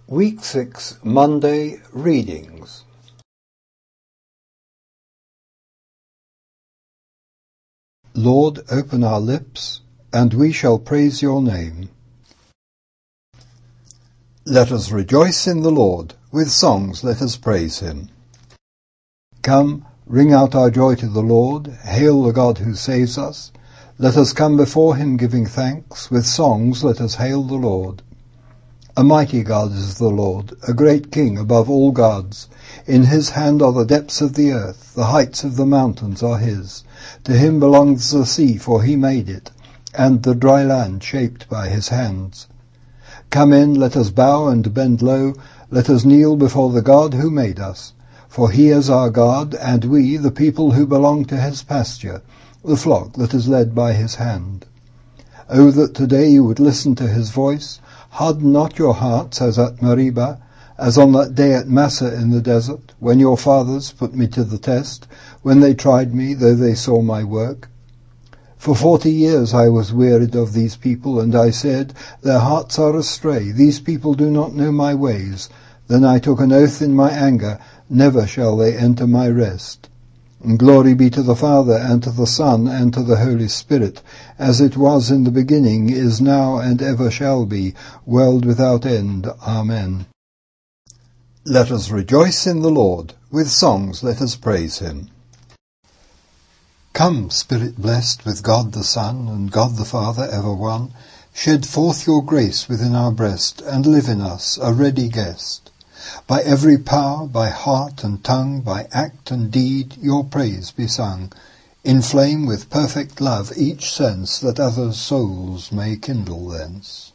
Week 6, Monday Readings. Lord, open our lips, and we shall praise your name. Let us rejoice in the Lord. With songs let us praise him. Come, ring out our joy to the Lord. Hail the God who saves us. Let us come before him giving thanks. With songs let us hail the Lord. A mighty God is the Lord, a great King above all gods. In his hand are the depths of the earth, the heights of the mountains are his. To him belongs the sea, for he made it, and the dry land shaped by his hands. Come in, let us bow and bend low, let us kneel before the God who made us. For he is our God, and we, the people who belong to his pasture, the flock that is led by his hand. Oh, that today you would listen to his voice. Harden not your hearts as at Meribah, as on that day at Massah in the desert, when your fathers put me to the test, when they tried me, though they saw my work. For 40 years I was wearied of these people, and I said, their hearts are astray, these people do not know my ways. Then I took an oath in my anger, never shall they enter my rest. And glory be to the Father, and to the Son, and to the Holy Spirit, as it was in the beginning, is now, and ever shall be, world without end. Amen. Let us rejoice in the Lord. With songs let us praise him. Come, Spirit blessed, with God the Son, and God the Father ever one, shed forth your grace within our breast, and live in us, a ready guest. By every power, by heart and tongue, by act and deed, your praise be sung. Inflame with perfect love each sense, that others' souls may kindle thence.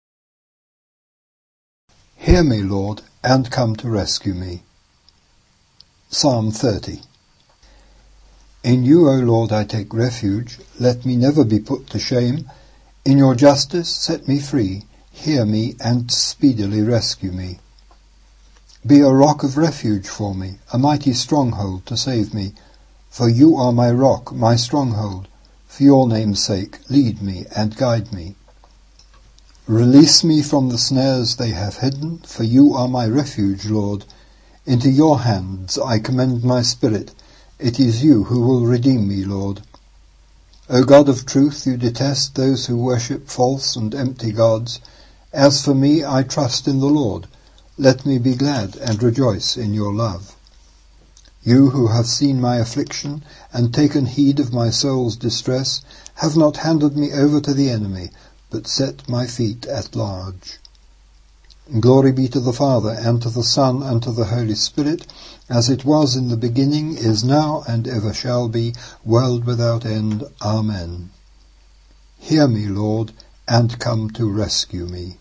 Hear me, Lord, and come to rescue me. Psalm 30. In you, O Lord, I take refuge. Let me never be put to shame. In your justice set me free. Hear me and speedily rescue me. Be a rock of refuge for me, a mighty stronghold to save me. For you are my rock, my stronghold. For your name's sake, lead me and guide me. Release me from the snares they have hidden, for you are my refuge, Lord. Into your hands I commend my spirit. It is you who will redeem me, Lord. O God of truth, you detest those who worship false and empty gods. As for me, I trust in the Lord. Let me be glad and rejoice in your love. You who have seen my affliction and taken heed of my soul's distress have not handed me over to the enemy, but set my feet at large. Glory be to the Father, and to the Son, and to the Holy Spirit, as it was in the beginning, is now, and ever shall be, world without end. Amen. Hear me, Lord, and come to rescue me.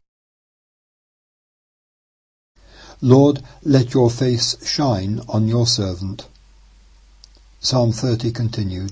Lord, let your face shine on your servant. Psalm 30 continued.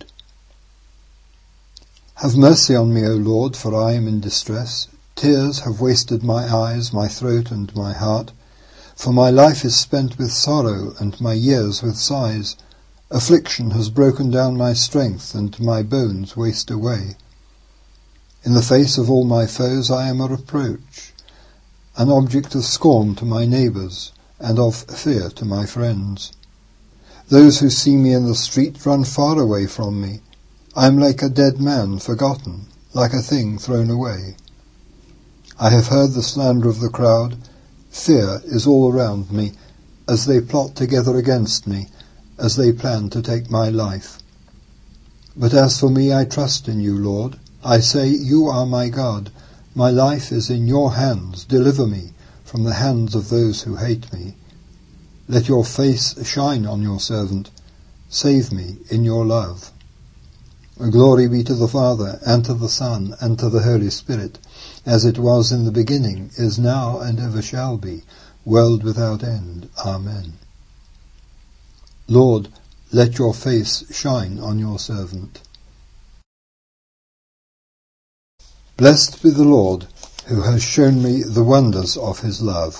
Have mercy on me, O Lord, for I am in distress. Tears have wasted my eyes, my throat, and my heart. For my life is spent with sorrow, and my years with sighs. Affliction has broken down my strength, and my bones waste away. In the face of all my foes I am a reproach, an object of scorn to my neighbours, and of fear to my friends. Those who see me in the street run far away from me. I am like a dead man forgotten, like a thing thrown away. I have heard the slander of the crowd. Fear is all around me, as they plot together against me, as they plan to take my life. But as for me, I trust in you, Lord. I say, you are my God. My life is in your hands. Deliver me from the hands of those who hate me. Let your face shine on your servant. Save me in your love. Glory be to the Father, and to the Son, and to the Holy Spirit, as it was in the beginning, is now, and ever shall be, world without end. Amen. Lord, let your face shine on your servant. Blessed be the Lord, who has shown me the wonders of his love.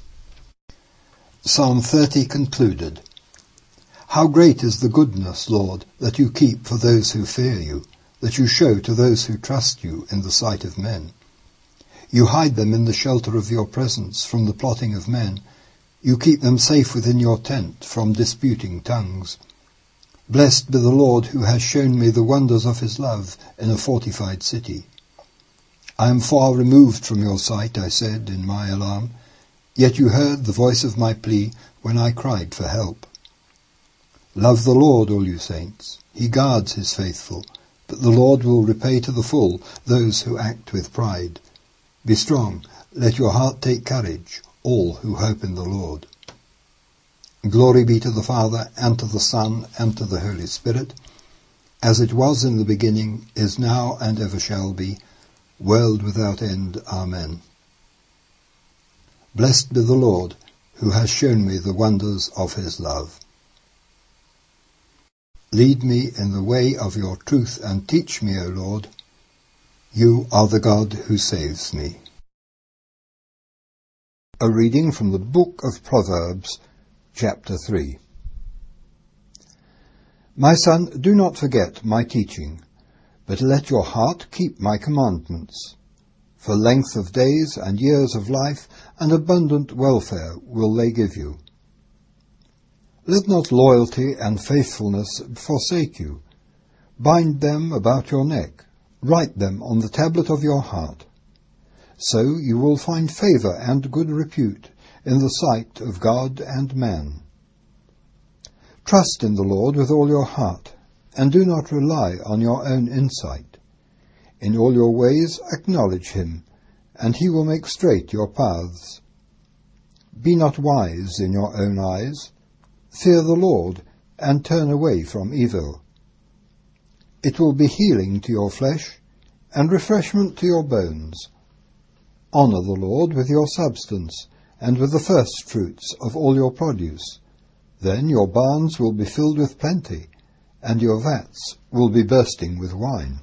Psalm 30 concluded. How great is the goodness, Lord, that you keep for those who fear you, that you show to those who trust you in the sight of men. You hide them in the shelter of your presence from the plotting of men. You keep them safe within your tent from disputing tongues. Blessed be the Lord who has shown me the wonders of his love in a fortified city. I am far removed from your sight, I said in my alarm, yet you heard the voice of my plea when I cried for help. Love the Lord, all you saints. He guards his faithful, but the Lord will repay to the full those who act with pride. Be strong, let your heart take courage, all who hope in the Lord. Glory be to the Father, and to the Son, and to the Holy Spirit, as it was in the beginning, is now, and ever shall be, world without end. Amen. Blessed be the Lord, who has shown me the wonders of his love. Lead me in the way of your truth, and teach me, O Lord. You are the God who saves me. A reading from the book of Proverbs, chapter 3. My son, do not forget my teaching, but let your heart keep my commandments. For length of days and years of life and abundant welfare will they give you. Let not loyalty and faithfulness forsake you. Bind them about your neck. Write them on the tablet of your heart. So you will find favor and good repute in the sight of God and man. Trust in the Lord with all your heart, and do not rely on your own insight. In all your ways acknowledge him, and he will make straight your paths. Be not wise in your own eyes. Fear the Lord, and turn away from evil. It will be healing to your flesh, and refreshment to your bones. Honour the Lord with your substance, and with the first fruits of all your produce. Then your barns will be filled with plenty, and your vats will be bursting with wine.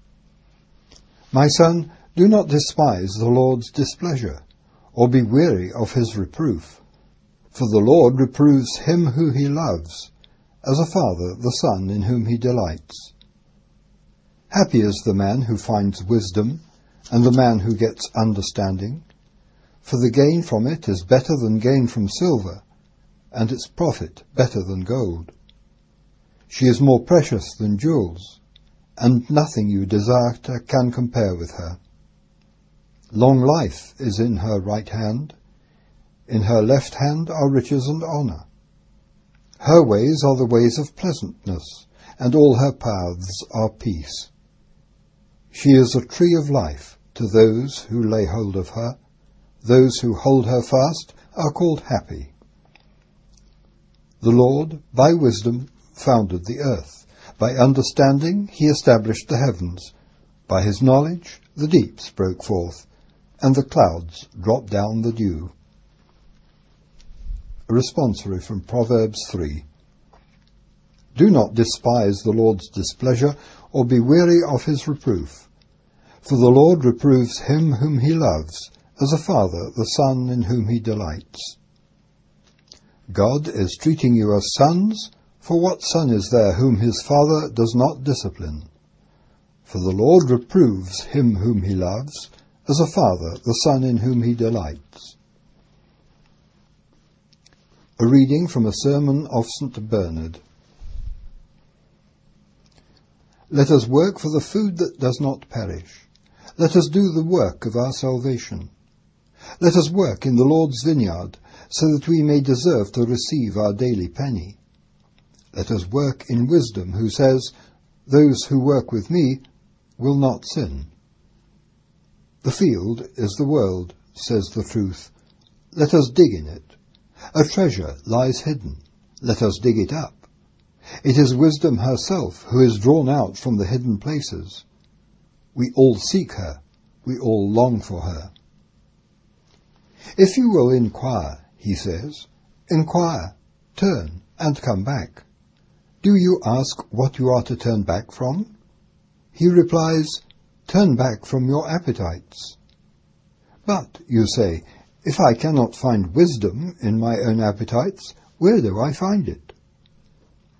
My son, do not despise the Lord's displeasure, or be weary of his reproof. For the Lord reproves him who he loves, as a father the son in whom he delights. Happy is the man who finds wisdom, and the man who gets understanding, for the gain from it is better than gain from silver, and its profit better than gold. She is more precious than jewels, and nothing you desire can compare with her. Long life is in her right hand. In her left hand are riches and honour. Her ways are the ways of pleasantness, and all her paths are peace. She is a tree of life to those who lay hold of her. Those who hold her fast are called happy. The Lord, by wisdom, founded the earth. By understanding he established the heavens. By his knowledge the deeps broke forth, and the clouds dropped down the dew. A responsory from Proverbs 3. Do not despise the Lord's displeasure, or be weary of his reproof. For the Lord reproves him whom he loves, as a father the son in whom he delights. God is treating you as sons, for what son is there whom his father does not discipline? For the Lord reproves him whom he loves, as a father the son in whom he delights. A reading from a sermon of St. Bernard. Let us work for the food that does not perish. Let us do the work of our salvation. Let us work in the Lord's vineyard, so that we may deserve to receive our daily penny. Let us work in wisdom, who says, those who work with me will not sin. The field is the world, says the truth. Let us dig in it. A treasure lies hidden. Let us dig it up. It is wisdom herself who is drawn out from the hidden places. We all seek her. We all long for her. If you will inquire, he says, inquire, turn, and come back. Do you ask what you are to turn back from? He replies, turn back from your appetites. But, you say, if I cannot find wisdom in my own appetites, where do I find it?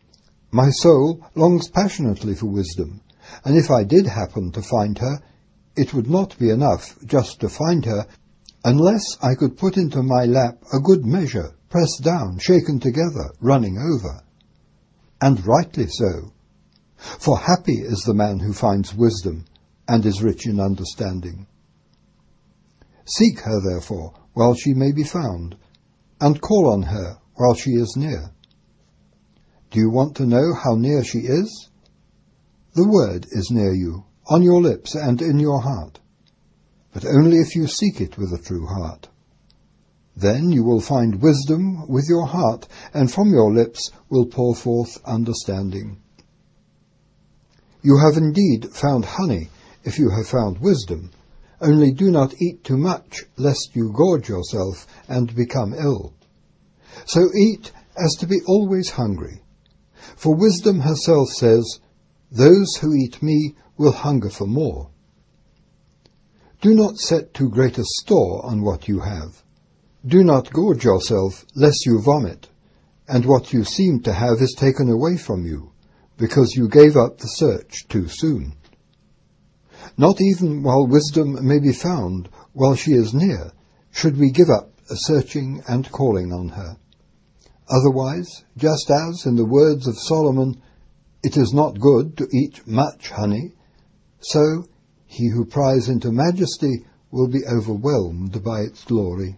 My soul longs passionately for wisdom, and if I did happen to find her, it would not be enough just to find her, unless I could put into my lap a good measure, pressed down, shaken together, running over. And rightly so. For happy is the man who finds wisdom, and is rich in understanding. Seek her, therefore, while she may be found, and call on her while she is near. Do you want to know how near she is? The word is near you, on your lips and in your heart, but only if you seek it with a true heart. Then you will find wisdom with your heart, and from your lips will pour forth understanding. You have indeed found honey, if you have found wisdom, only do not eat too much, lest you gorge yourself and become ill. So eat as to be always hungry. For wisdom herself says, "Those who eat me will hunger for more." Do not set too great a store on what you have. Do not gorge yourself, lest you vomit, and what you seem to have is taken away from you, because you gave up the search too soon. Not even while wisdom may be found, while she is near, should we give up searching and calling on her. Otherwise, just as, in the words of Solomon, it is not good to eat much honey, so he who pries into majesty will be overwhelmed by its glory.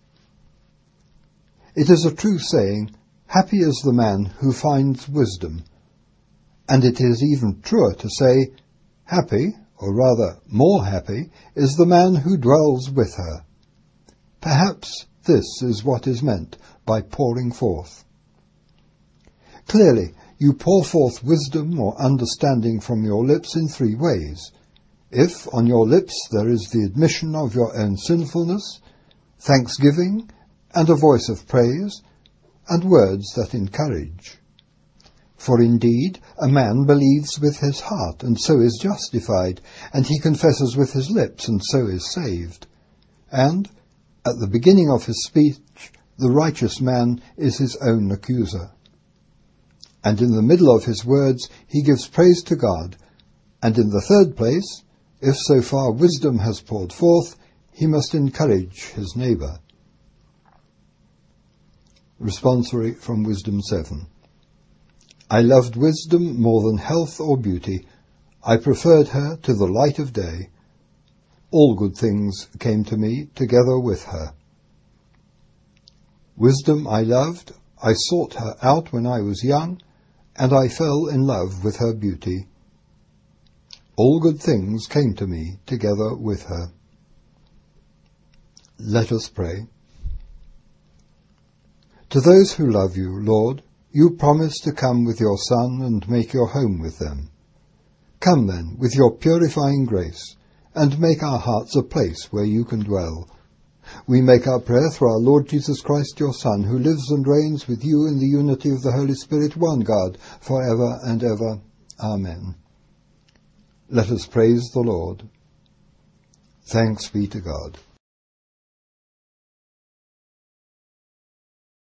It is a true saying, "Happy is the man who finds wisdom," and it is even truer to say, "Happy, or rather more happy, is the man who dwells with her." Perhaps this is what is meant by pouring forth. Clearly, you pour forth wisdom or understanding from your lips in three ways. If on your lips there is the admission of your own sinfulness, thanksgiving, and a voice of praise, and words that encourage. For indeed, a man believes with his heart, and so is justified, and he confesses with his lips, and so is saved. And at the beginning of his speech, the righteous man is his own accuser. And in the middle of his words, he gives praise to God. And in the third place, if so far wisdom has poured forth, he must encourage his neighbour. Responsory from Wisdom 7. I loved wisdom more than health or beauty. I preferred her to the light of day. All good things came to me together with her. Wisdom I loved, I sought her out when I was young, and I fell in love with her beauty. All good things came to me together with her. Let us pray. To those who love you, Lord, you promise to come with your Son and make your home with them. Come then with your purifying grace, and make our hearts a place where you can dwell. We make our prayer through our Lord Jesus Christ, your Son, who lives and reigns with you in the unity of the Holy Spirit, one God, for ever and ever. Amen. Let us praise the Lord. Thanks be to God.